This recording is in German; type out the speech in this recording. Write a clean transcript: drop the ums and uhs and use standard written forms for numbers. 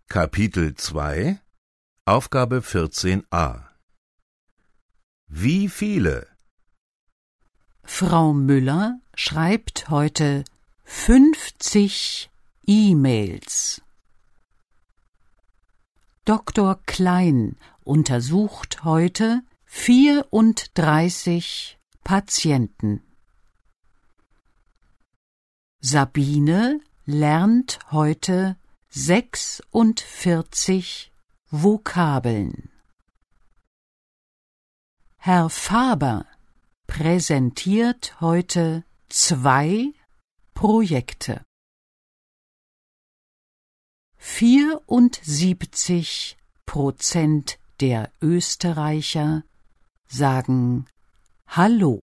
Kapitel 2, Aufgabe 14a. Wie viele? Frau Müller schreibt heute 50 E-Mails. Dr. Klein untersucht heute 34 Patienten. Sabine lernt heute 46 Vokabeln. Herr Faber präsentiert heute 2 Projekte. 74% der Österreicher sagen Hallo.